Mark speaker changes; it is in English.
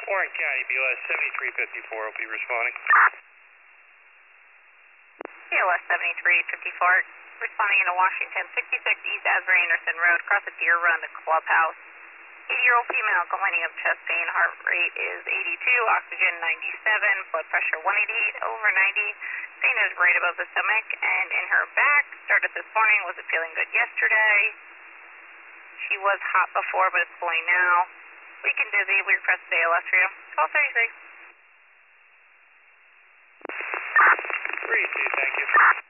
Speaker 1: Warren County, BLS 7354 will be responding.
Speaker 2: BLS 7354, responding into Washington, 66 East Asbury Anderson Road, across the Deer Run to Clubhouse. 80-year-old female complaining of chest pain, heart rate is 82, oxygen 97, blood pressure 188 over 90. Pain is right above the stomach and in her back. Started this morning, wasn't feeling good yesterday. She was hot before, but it's cooling now. Weak and dizzy, we requested ALS for you. 1233.
Speaker 1: 32, thank you.